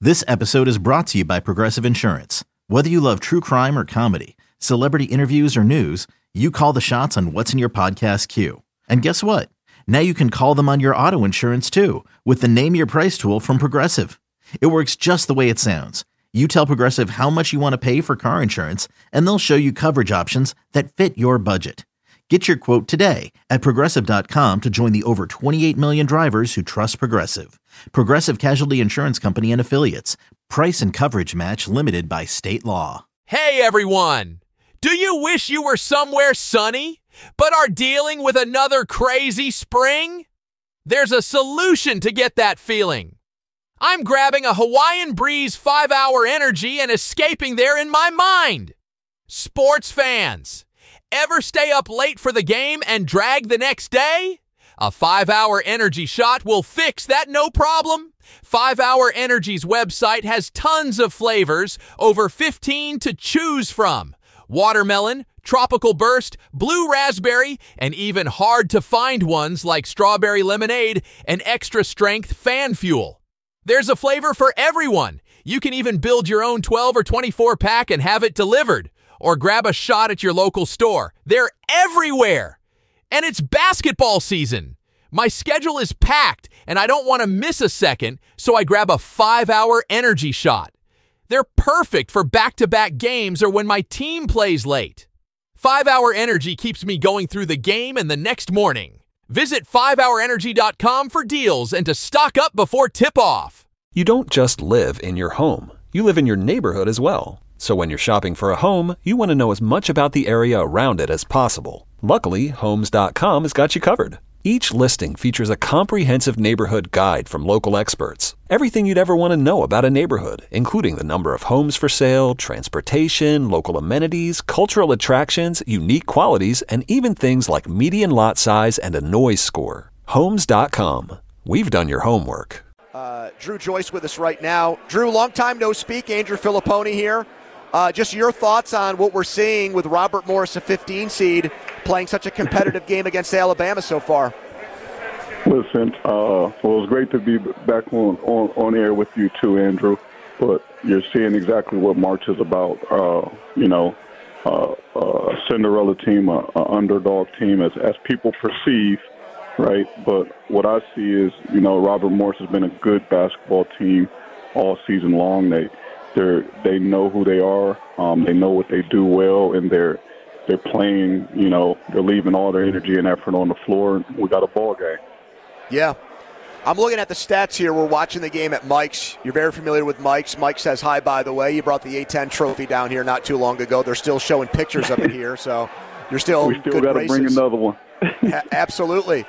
This episode is brought to you by Progressive Insurance. Whether you love true crime or comedy, celebrity interviews or news, you call the shots on what's in your podcast queue. And guess what? Now you can call them on your auto insurance too with the Name Your Price tool from Progressive. It works just the way it sounds. You tell Progressive how much you want to pay for car insurance, and they'll show you coverage options that fit your budget. Get your quote today at Progressive.com to join the over 28 million drivers who trust Progressive. Progressive Casualty Insurance Company and Affiliates. Price and coverage match limited by state law. Hey everyone! Do you wish you were somewhere sunny, but are dealing with another crazy spring? There's a solution to get that feeling. I'm grabbing a Hawaiian Breeze 5-hour energy and escaping there in my mind. Sports fans, ever stay up late for the game and drag the next day? A 5-hour energy shot will fix that no problem. 5-Hour Energy's website has tons of flavors, over 15 to choose from. Watermelon, tropical burst, blue raspberry, and even hard-to-find ones like strawberry lemonade and extra-strength fan fuel. There's a flavor for everyone. You can even build your own 12 or 24 pack and have it delivered, or grab a shot at your local store. They're everywhere. And it's basketball season. My schedule is packed, and I don't want to miss a second, so I grab a 5-hour energy shot. They're perfect for back-to-back games or when my team plays late. 5-Hour Energy keeps me going through the game and the next morning. Visit 5hourenergy.com for deals and to stock up before tip-off. You don't just live in your home. You live in your neighborhood as well. So when you're shopping for a home, you want to know as much about the area around it as possible. Luckily, Homes.com has got you covered. Each listing features a comprehensive neighborhood guide from local experts. Everything you'd ever want to know about a neighborhood, including the number of homes for sale, transportation, local amenities, cultural attractions, unique qualities, and even things like median lot size and a noise score. Homes.com. We've done your homework. Drew Joyce with us right now. Drew, long time no speak. Andrew Filipponi here. Just your thoughts on what we're seeing with Robert Morris, a 15 seed, playing such a competitive game against Alabama so far. Listen, well, it was great to be back on air with you too, Andrew. But you're seeing exactly what March is about. A Cinderella team, an underdog team, as people perceive, right? But what I see is, Robert Morris has been a good basketball team all season long. They know who they are. They know what they do well, and they're playing. They're leaving all their energy and effort on the floor. And we got a ball game. Yeah, I'm looking at the stats here. We're watching the game at Mike's. You're very familiar with Mike's. Mike says hi, by the way. You brought the A10 trophy down here not too long ago. They're still showing pictures of it here, so you're still. We still got to bring another one. Absolutely.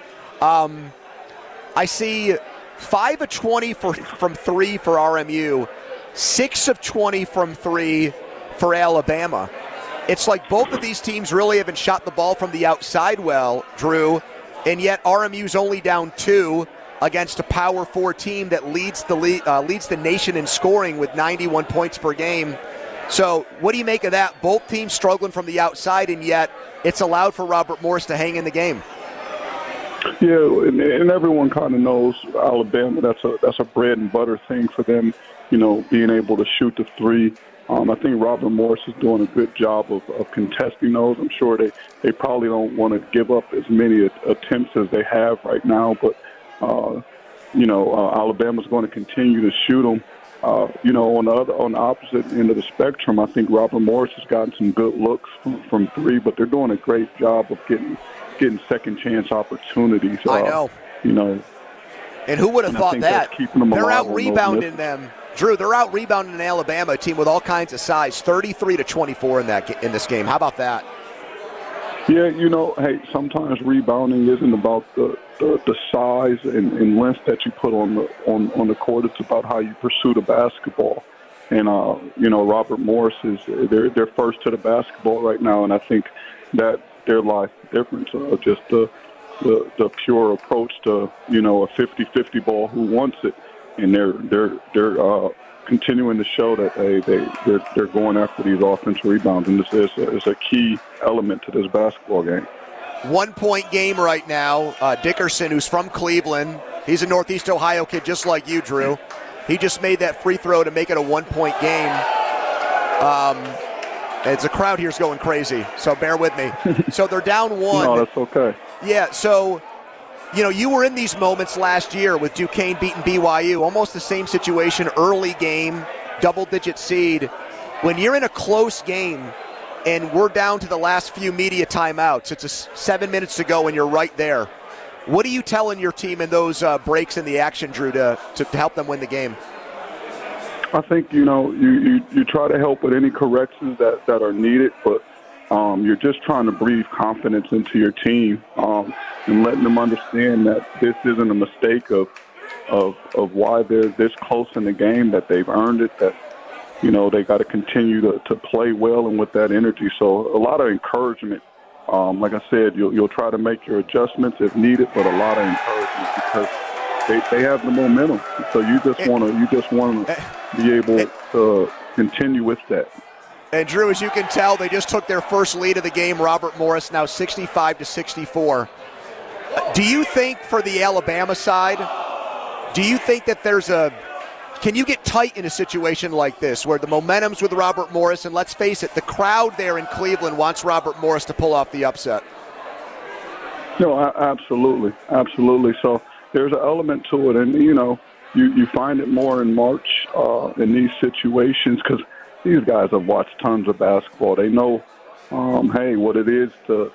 I see 5 of 20 from 3 for RMU. 6 of 20 from 3 for Alabama. It's like both of these teams really haven't shot the ball from the outside well, Drew, and yet RMU's only down 2 against a Power 4 team that leads the nation in scoring with 91 points per game. So what do you make of that? Both teams struggling from the outside, and yet it's allowed for Robert Morris to hang in the game. Yeah, and everyone kind of knows Alabama. That's a bread and butter thing for them. Being able to shoot the three. I think Robert Morris is doing a good job of contesting those. I'm sure they probably don't want to give up as many attempts as they have right now, but, Alabama's going to continue to shoot them. On the opposite end of the spectrum, I think Robert Morris has gotten some good looks from 3, but they're doing a great job of getting second chance opportunities. I know. And who would have thought that? They're out-rebounding them. Drew, they're out-rebounding an Alabama team with all kinds of size, 33-24 in this game. How about that? Yeah, hey, sometimes rebounding isn't about the size and length that you put on the court. It's about how you pursue the basketball. And Robert Morris they're first to the basketball right now, and I think that their life difference, just the pure approach to a 50-50 ball, who wants it. And they're continuing to show that they're going after these offensive rebounds, and this is a key element to this basketball game. 1-point game right now. Dickerson, who's from Cleveland, he's a Northeast Ohio kid just like you, Drew. He just made that free throw to make it a 1-point game. It's a crowd here's going crazy, so bear with me. So they're down 1. No, that's okay. Yeah, so, you were in these moments last year with Duquesne beating BYU, almost the same situation, early game, double-digit seed. When you're in a close game and we're down to the last few media timeouts, it's 7 minutes to go and you're right there. What are you telling your team in those breaks in the action, Drew, to help them win the game? I think, you try to help with any corrections that are needed, but you're just trying to breathe confidence into your team and letting them understand that this isn't a mistake of why they're this close in the game, that they've earned it, that, they got to continue to play well and with that energy. So a lot of encouragement. Like I said, you'll try to make your adjustments if needed, but a lot of encouragement because they have the momentum. So you just want to be able to continue with that. And Drew, as you can tell, they just took their first lead of the game. Robert Morris now 65-64. Do you think for the Alabama side, do you think that can you get tight in a situation like this where the momentum's with Robert Morris, and let's face it, the crowd there in Cleveland wants Robert Morris to pull off the upset? No, absolutely. Absolutely. So there's an element to it, and, you find it more in March in these situations because these guys have watched tons of basketball. They know, what it is to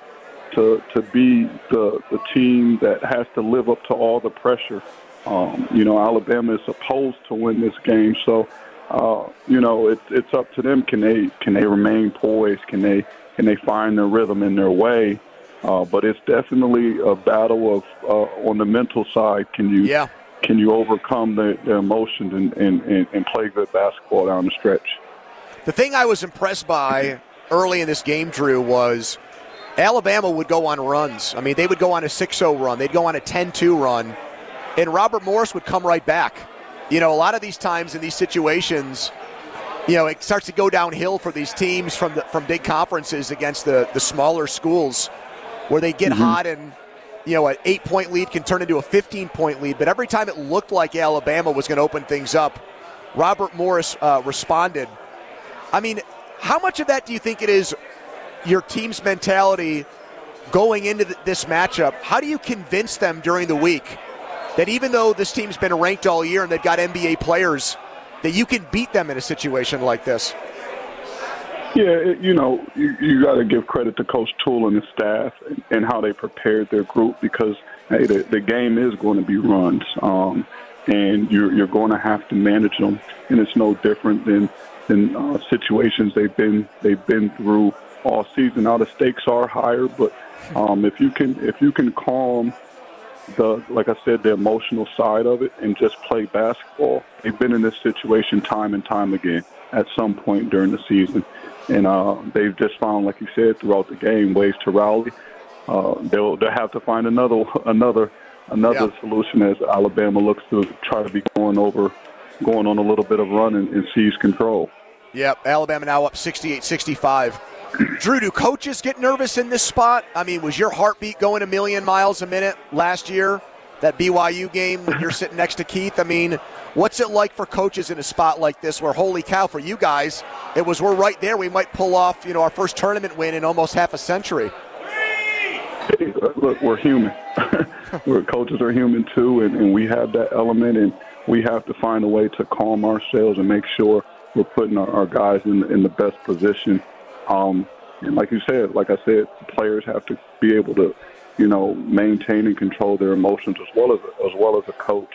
be the team that has to live up to all the pressure. Alabama is supposed to win this game, so it's up to them. Can they remain poised? Can they find their rhythm in their way? But it's definitely a battle of on the mental side. Can you overcome the emotions and play good basketball down the stretch? The thing I was impressed by early in this game, Drew, was Alabama would go on runs. I mean, they would go on a 6-0 run. They'd go on a 10-2 run. And Robert Morris would come right back. A lot of these times in these situations, it starts to go downhill for these teams from big conferences against the smaller schools where they get hot and, an 8-point lead can turn into a 15-point lead. But every time it looked like Alabama was going to open things up, Robert Morris responded. I mean, how much of that do you think it is your team's mentality going into this matchup? How do you convince them during the week that even though this team's been ranked all year and they've got NBA players, that you can beat them in a situation like this? Yeah, you got to give credit to Coach Toole and his staff and how they prepared their group because, hey, the game is going to be runs, and you're going to have to manage them, and it's no different than situations they've been through all season. Now the stakes are higher, but if you can calm like I said, the emotional side of it and just play basketball. They've been in this situation time and time again at some point during the season. And they've just found, like you said, throughout the game, ways to rally. They'll have to find another solution as Alabama looks to try to be going on a little bit of run and seize control. Yep, Alabama now up 68-65. Drew, do coaches get nervous in this spot? I mean, was your heartbeat going a million miles a minute last year, that BYU game when you're sitting next to Keith? I mean, what's it like for coaches in a spot like this where, holy cow, for you guys, we're right there. We might pull off, our first tournament win in almost half a century. Hey, look, we're human. Coaches are human too, and we have that element, and we have to find a way to calm ourselves and make sure we're putting our guys in the best position. And like I said, the players have to be able to, maintain and control their emotions as well as a coach.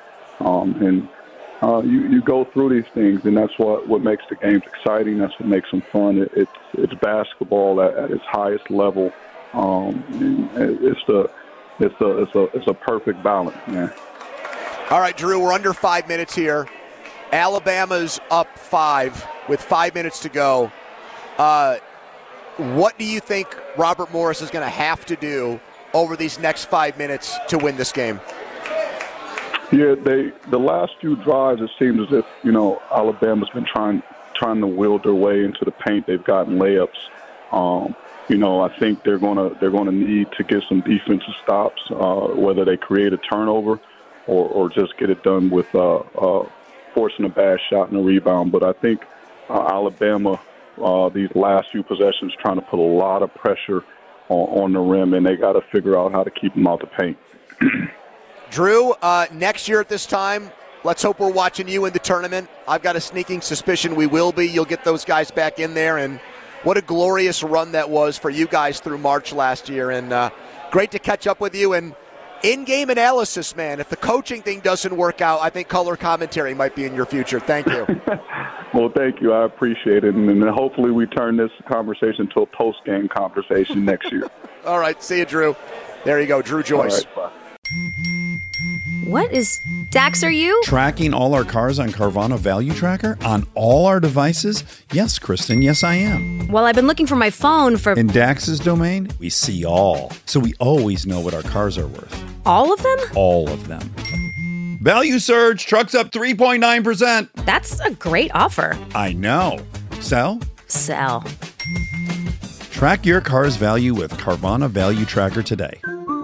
You go through these things, and that's what makes the games exciting. That's what makes them fun. It's basketball at its highest level. It's a perfect balance, man. All right, Drew, we're under 5 minutes here. Alabama's up 5 with 5 minutes to go. What do you think Robert Morris is going to have to do over these next 5 minutes to win this game? Yeah, the last few drives, it seems as if, Alabama's been trying to wield their way into the paint. They've gotten layups. I think they're gonna need to get some defensive stops, whether they create a turnover or just get it done with forcing a bad shot and a rebound. But I think Alabama, these last few possessions, trying to put a lot of pressure on the rim, and they got to figure out how to keep them out the paint. Drew, next year at this time, let's hope we're watching you in the tournament. I've got a sneaking suspicion we will be. You'll get those guys back in there, and what a glorious run that was for you guys through March last year. And great to catch up with you. And in-game analysis, man. If the coaching thing doesn't work out, I think color commentary might be in your future. Thank you. Well, thank you. I appreciate it. And hopefully we turn this conversation to a post-game conversation next year. All right. See you, Drew. There you go, Drew Joyce. All right, bye. What is Dax, are you? Tracking all our cars on Carvana Value Tracker on all our devices? Yes, Kristen, yes I am. Well, I've been looking for my phone for... In Dax's domain, we see all. So we always know what our cars are worth. All of them? All of them. Value surge, trucks up 3.9%. That's a great offer. I know. Sell? Sell. Track your car's value with Carvana Value Tracker today.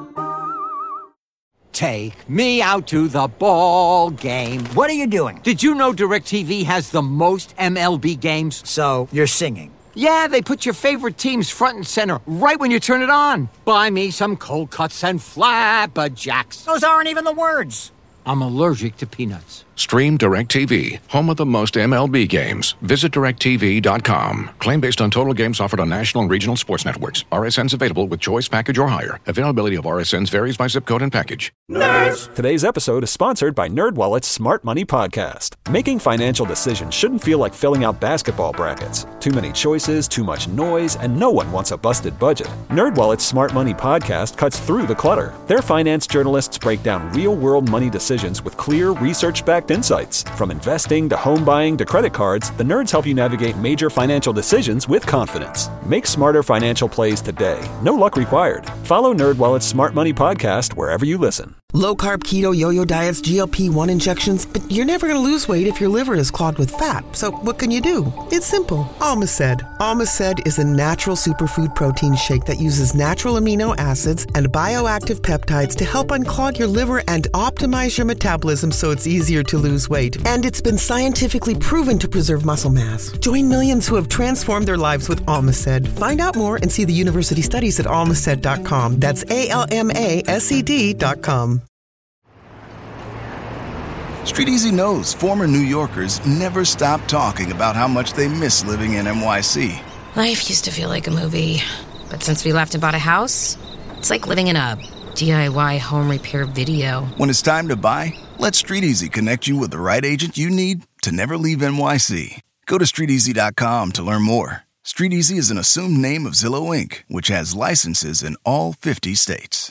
Take me out to the ball game. What are you doing? Did you know DirecTV has the most MLB games? So, you're singing. Yeah, they put your favorite teams front and center right when you turn it on. Buy me some cold cuts and flapjacks. Those aren't even the words. I'm allergic to peanuts. Stream DirecTV, home of the most MLB games. Visit DirecTV.com. Claim based on total games offered on national and regional sports networks. RSNs available with choice package or higher. Availability of RSNs varies by zip code and package. Nerds! Today's episode is sponsored by NerdWallet's Smart Money Podcast. Making financial decisions shouldn't feel like filling out basketball brackets. Too many choices, too much noise, and no one wants a busted budget. NerdWallet's Smart Money Podcast cuts through the clutter. Their finance journalists break down real-world money decisions with clear, research-backed insights. From investing to home buying to credit cards, the nerds help you navigate major financial decisions with confidence. Make smarter financial plays today. No luck required. Follow NerdWallet's Smart Money Podcast wherever you listen. Low-carb, keto, yo-yo diets, GLP-1 injections, but you're never going to lose weight if your liver is clogged with fat. So what can you do? It's simple. Almaced. Almaced is a natural superfood protein shake that uses natural amino acids and bioactive peptides to help unclog your liver and optimize your metabolism so it's easier to lose weight. And it's been scientifically proven to preserve muscle mass. Join millions who have transformed their lives with Almaced. Find out more and see the university studies at almaced.com. That's ALMASED.com. Street Easy knows former New Yorkers never stop talking about how much they miss living in NYC. Life used to feel like a movie, but since we left and bought a house, it's like living in a DIY home repair video. When it's time to buy, let Street Easy connect you with the right agent you need to never leave NYC. Go to StreetEasy.com to learn more. Street Easy is an assumed name of Zillow Inc., which has licenses in all 50 states.